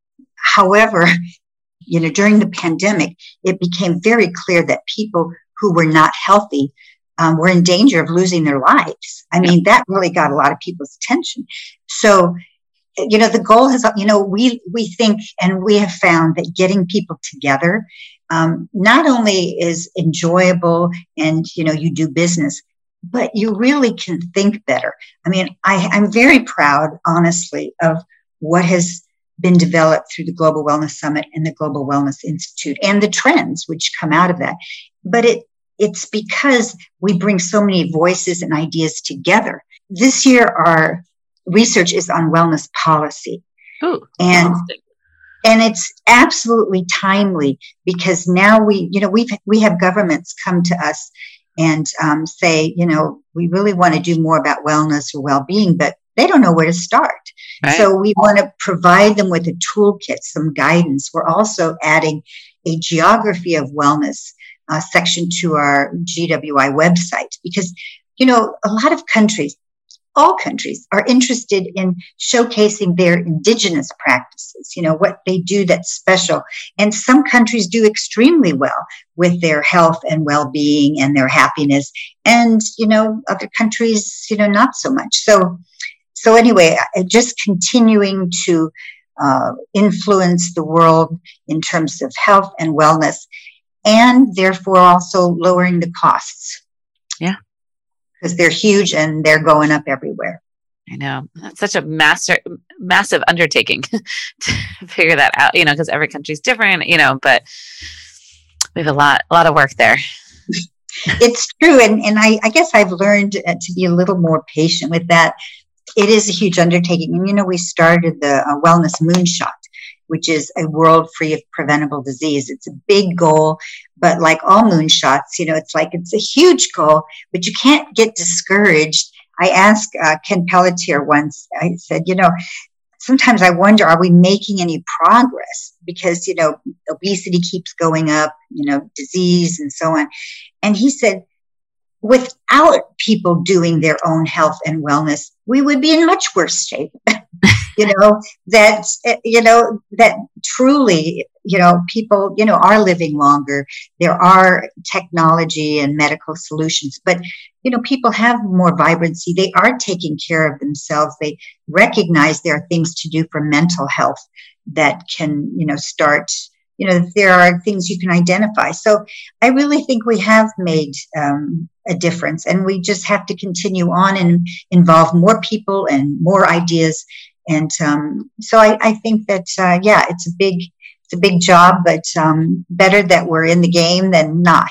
However, you know, during the pandemic, it became very clear that people who were not healthy um, were in danger of losing their lives. I mean, that really got a lot of people's attention. So, you know, the goal has, you know, we, we think, and we have found that getting people together um, not only is enjoyable and, you know, you do business, but you really can think better. I mean, I, I'm very proud, honestly, of what has been developed through the Global Wellness Summit and the Global Wellness Institute and the trends which come out of that. But it it's because we bring so many voices and ideas together. This year, our research is on wellness policy. Ooh, and and it's absolutely timely because now we, you know, we've we have governments come to us and um, say, you know, we really want to do more about wellness or well-being, but they don't know where to start. Right. So we want to provide them with a toolkit, some guidance. We're also adding a geography of wellness uh, section to our G W I website because, you know, a lot of countries, all countries are interested in showcasing their indigenous practices, you know, what they do that's special. And some countries do extremely well with their health and well-being and their happiness. And, you know, other countries, you know, not so much. So, so anyway, just continuing to uh, influence the world in terms of health and wellness, and therefore also lowering the costs. Yeah. Because they're huge and they're going up everywhere. I know. That's such a master, massive undertaking to figure that out, you know, because every country's different, you know, but we have a lot, a lot of work there. It's true. And, and I, I guess I've learned uh, to be a little more patient with that. It is a huge undertaking. And, you know, we started the uh, Wellness Moonshot, which is a world free of preventable disease. It's a big goal, but like all moonshots, you know, it's like it's a huge goal, but you can't get discouraged. I asked uh, Ken Pelletier once, I said, you know, sometimes I wonder, are we making any progress? Because, you know, obesity keeps going up, you know, disease and so on. And he said, without people doing their own health and wellness, we would be in much worse shape. you know, that, you know, that truly, you know, people, you know, are living longer. There are technology and medical solutions, but, you know, people have more vibrancy. They are taking care of themselves. They recognize there are things to do for mental health that can, you know, start, you know, there are things you can identify. So I really think we have made um, a difference, and we just have to continue on and involve more people and more ideas. And um, so I, I think that, uh, yeah, it's a big, it's a big job, but um, better that we're in the game than not.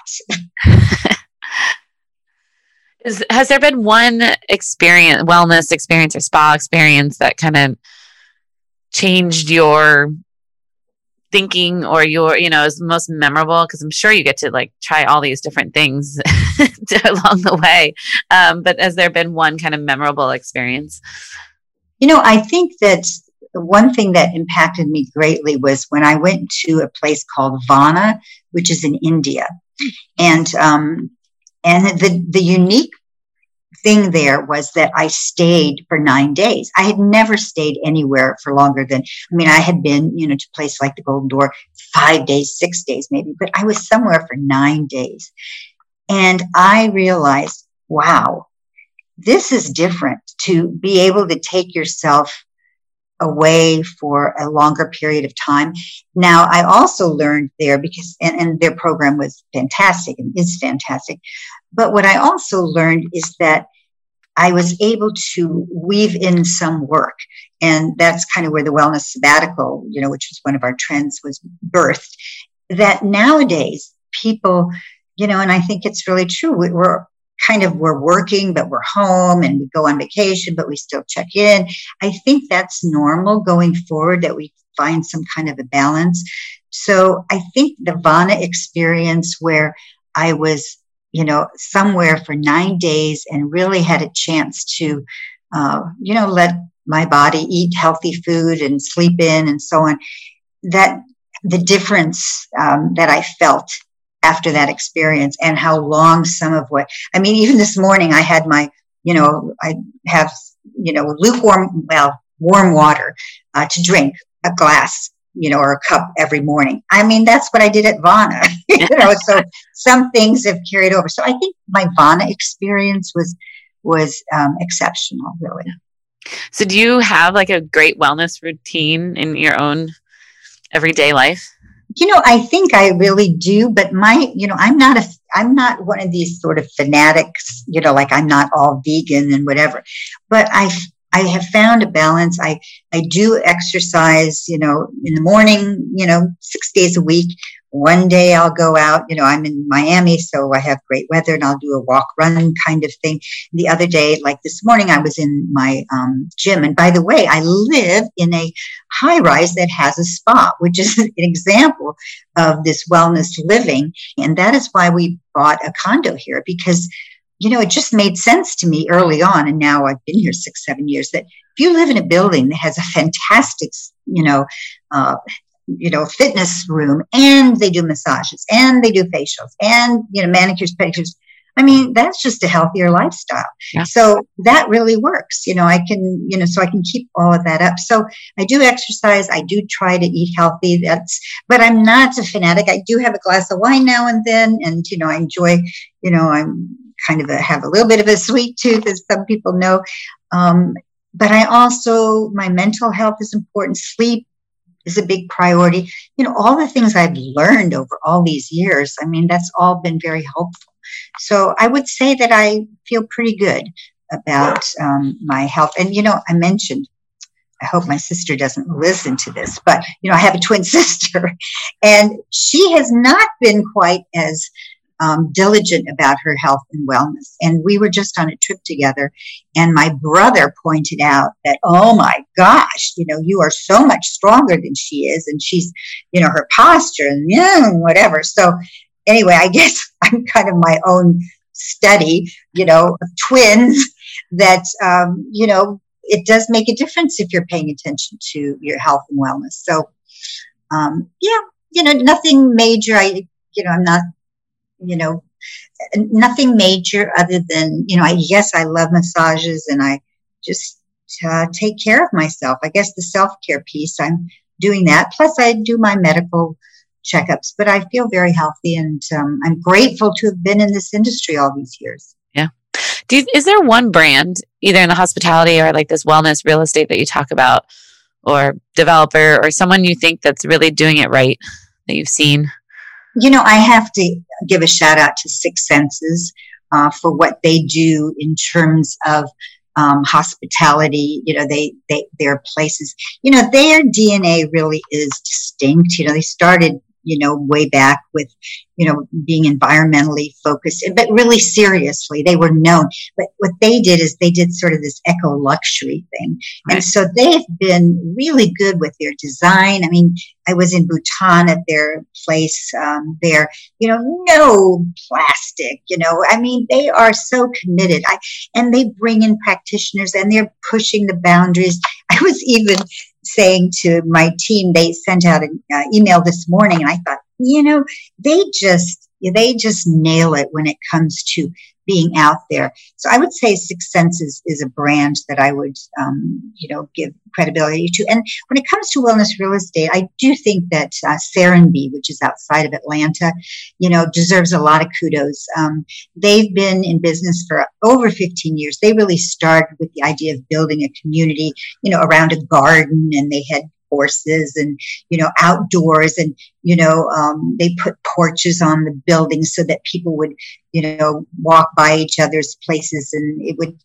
Is, has there been one experience, wellness experience or spa experience that kind of changed your thinking or your, you know, is most memorable? Because I'm sure you get to like try all these different things along the way. Um, but has there been one kind of memorable experience? You know, I think that one thing that impacted me greatly was when I went to a place called Vana, which is in India. And um, and the, the unique thing there was that I stayed for nine days. I had never stayed anywhere for longer than, I mean, I had been, you know, to a place like the Golden Door, five days, six days maybe, but I was somewhere for nine days. And I realized, wow, this is different, to be able to take yourself away for a longer period of time. Now, I also learned there because, and, and their program was fantastic and is fantastic. But what I also learned is that I was able to weave in some work. And that's kind of where the wellness sabbatical, you know, which was one of our trends, was birthed. That nowadays people, you know, and I think it's really true. We, we're kind of, we're working, but we're home, and we go on vacation, but we still check in. I think that's normal going forward, that we find some kind of a balance. So I think the Vana experience, where I was, you know, somewhere for nine days and really had a chance to, uh, you know, let my body eat healthy food and sleep in and so on, that the difference um, that I felt after that experience, and how long some of what, I mean, even this morning I had my, you know, I have, you know, lukewarm, well, warm water uh, to drink, a glass, you know, or a cup every morning. I mean, that's what I did at Vana, you know, so some things have carried over. So I think my Vana experience was, was um, exceptional, really. So do you have like a great wellness routine in your own everyday life? You know, I think I really do, but my, you know, I'm not a, I'm not one of these sort of fanatics, you know, like I'm not all vegan and whatever, but I, I have found a balance. I, I do exercise, you know, in the morning, you know, six days a week. One day I'll go out, you know, I'm in Miami, so I have great weather, and I'll do a walk run kind of thing. The other day, like this morning, I was in my um, gym. And by the way, I live in a high rise that has a spa, which is an example of this wellness living. And that is why we bought a condo here, because, you know, it just made sense to me early on. And now I've been here six, seven years, that if you live in a building that has a fantastic, you know, uh, you know, fitness room, and they do massages, and they do facials, and, you know, manicures, pedicures. I mean, that's just a healthier lifestyle. Yeah. So that really works. You know, I can, you know, so I can keep all of that up. So I do exercise. I do try to eat healthy. That's, but I'm not a fanatic. I do have a glass of wine now and then. And, you know, I enjoy, you know, I'm kind of a, have a little bit of a sweet tooth, as some people know. Um, but I also, my mental health is important. Sleep is a big priority. You know, all the things I've learned over all these years, I mean, that's all been very helpful. So I would say that I feel pretty good about um, my health. And, you know, I mentioned, I hope my sister doesn't listen to this, but, you know, I have a twin sister, and she has not been quite as Um, diligent about her health and wellness. And we were just on a trip together, and my brother pointed out that, oh my gosh, you know, you are so much stronger than she is. And she's, you know, her posture and yeah, whatever. So anyway, I guess I'm kind of my own study, you know, of twins that, um, you know, it does make a difference if you're paying attention to your health and wellness. So, um, yeah, you know, nothing major. I, you know, I'm not, you know, nothing major other than, you know, I, yes, I love massages, and I just uh, take care of myself. I guess the self-care piece, I'm doing that. Plus I do my medical checkups, but I feel very healthy, and um, I'm grateful to have been in this industry all these years. Yeah. Do you, is there one brand, either in the hospitality or like this wellness real estate that you talk about, or developer, or someone you think that's really doing it right that you've seen? You know, I have to give a shout out to Six Senses uh, for what they do in terms of um, hospitality. You know, they, they, their places, you know, their D N A really is distinct. You know, they started, you know, way back with, you know, being environmentally focused, but really seriously, they were known. But what they did is they did sort of this eco luxury thing. Right. And so they've been really good with their design. I mean, I was in Bhutan at their place um, there, you know, no plastic, you know, I mean, they are so committed. I, and they bring in practitioners, and they're pushing the boundaries. I was even saying to my team, they sent out an uh, email this morning, and I thought, you know, they just, they just nail it when it comes to being out there. So I would say Six Senses is a brand that I would, um, you know, give credibility to. And when it comes to wellness real estate, I do think that uh, Serenbe, which is outside of Atlanta, you know, deserves a lot of kudos. Um, they've been in business for over fifteen years. They really started with the idea of building a community, you know, around a garden, and they had horses and, you know, outdoors, and, you know, um, they put porches on the buildings so that people would, you know, walk by each other's places, and it would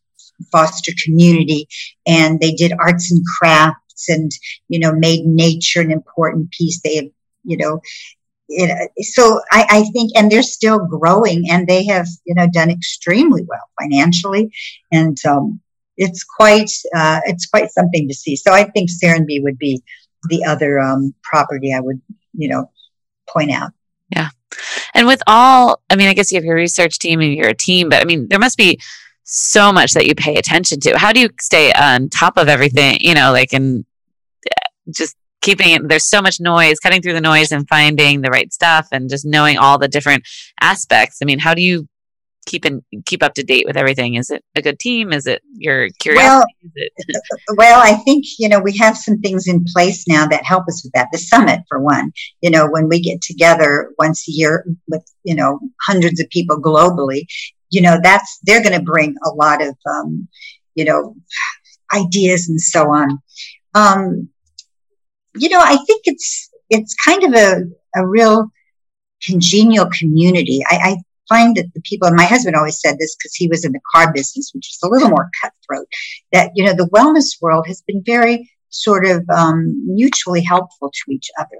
foster community, and they did arts and crafts and, you know, made nature an important piece. They have, you know, it, so I, I think, and they're still growing, and they have, you know, done extremely well financially. And um, it's quite, uh, it's quite something to see. So I think Serenbe would be the other um, property I would, you know, point out. Yeah. And with all, I mean, I guess you have your research team and you're a team, but I mean, there must be so much that you pay attention to. How do you stay on top of everything, you know, like, and just keeping it, there's so much noise, cutting through the noise and finding the right stuff and just knowing all the different aspects. I mean, how do you keep in, keep up to date with everything? Is it a good team? Is it your curiosity? Well, Is it- well, I think, you know, we have some things in place now that help us with that. The summit, for one, you know, when we get together once a year with, you know, hundreds of people globally, you know, that's, they're going to bring a lot of, um, you know, ideas and so on. Um, you know, I think it's, it's kind of a, a real congenial community. I, I find that the people, and my husband always said this because he was in the car business, which is a little more cutthroat, that, you know, the wellness world has been very sort of um, mutually helpful to each other.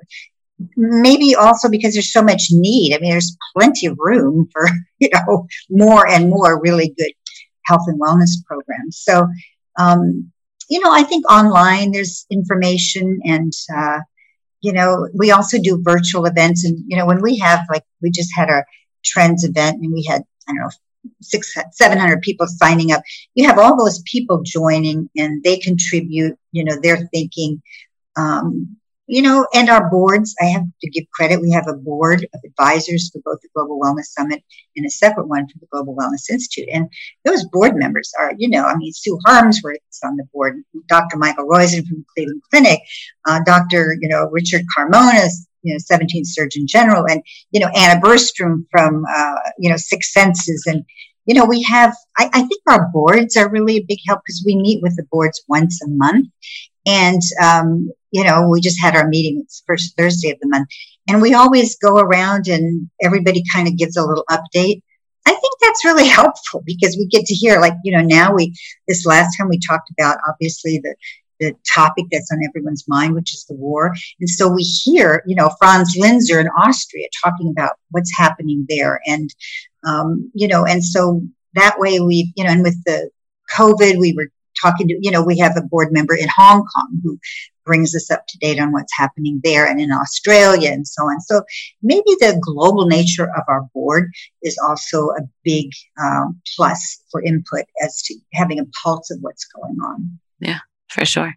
Maybe also because there's so much need. I mean, there's plenty of room for, you know, more and more really good health and wellness programs. So, um, you know, I think online there's information, and, uh, you know, we also do virtual events. And, you know, when we have, like, we just had our Trends event, and we had, I don't know, six, seven hundred people signing up. You have all those people joining, and they contribute, you know, their thinking, um, you know, and our boards, I have to give credit. We have a board of advisors for both the Global Wellness Summit and a separate one for the Global Wellness Institute. And those board members are, you know, I mean, Sue Harmsworth is on the board, Doctor Michael Roizen from the Cleveland Clinic, uh, Doctor, you know, Richard Carmona, you know, seventeenth Surgeon General, and, you know, Anna Berstrom from, uh, you know, Six Senses. And, you know, we have, I, I think our boards are really a big help because we meet with the boards once a month. And, um, you know, we just had our meeting, it's first Thursday of the month, and we always go around and everybody kind of gives a little update. I think that's really helpful because we get to hear, like, you know, now we, this last time we talked about, obviously, the, the topic that's on everyone's mind, which is the war. And so we hear, you know, Franz Linzer in Austria talking about what's happening there. And, um, you know, and so that way we, you know, and with the COVID, we were talking to, you know, we have a board member in Hong Kong who brings us up to date on what's happening there, and in Australia and so on. So maybe the global nature of our board is also a big um, plus for input as to having a pulse of what's going on. Yeah, for sure.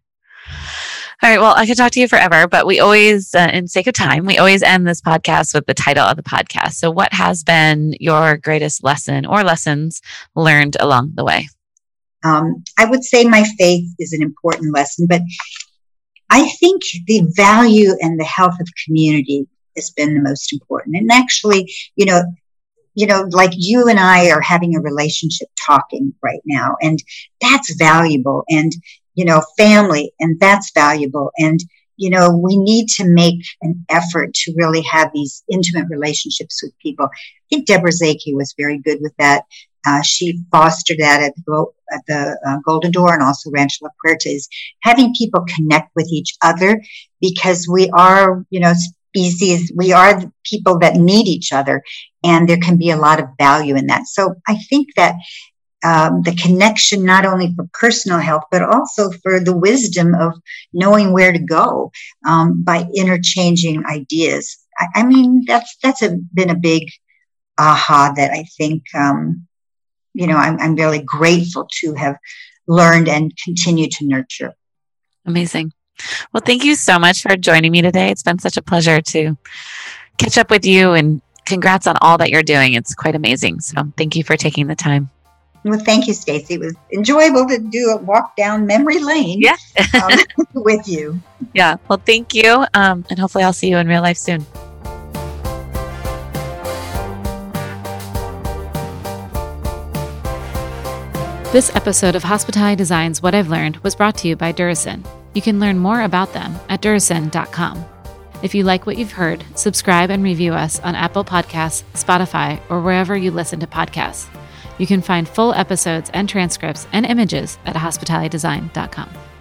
All right. Well, I could talk to you forever, but we always, uh, in sake of time, we always end this podcast with the title of the podcast. So what has been your greatest lesson or lessons learned along the way? Um, I would say my faith is an important lesson, but I think the value and the health of community has been the most important. And actually, you know, you know, like you and I are having a relationship talking right now, and that's valuable. And, you know, family, and that's valuable. And, you know, we need to make an effort to really have these intimate relationships with people. I think Deborah Zaki was very good with that. Uh, she fostered that at the, at the uh, Golden Door and also Rancho La Puerta, is having people connect with each other, because we are, you know, species, we are the people that need each other, and there can be a lot of value in that. So I think that um, the connection, not only for personal health, but also for the wisdom of knowing where to go um, by interchanging ideas. I, I mean, that's that's a, been a big aha that I think, um, you know, I'm, I'm really grateful to have learned and continue to nurture. Amazing. Well, thank you so much for joining me today. It's been such a pleasure to catch up with you, and congrats on all that you're doing. It's quite amazing. So thank you for taking the time. Well, thank you, Stacey. It was enjoyable to do a walk down memory lane yeah. um, with you. Yeah. Well, thank you. Um, and hopefully I'll see you in real life soon. This episode of Hospitality Design's What I've Learned was brought to you by Duracin. You can learn more about them at Duracin dot com. If you like what you've heard, subscribe and review us on Apple Podcasts, Spotify, or wherever you listen to podcasts. You can find full episodes and transcripts and images at hospitalitydesign dot com.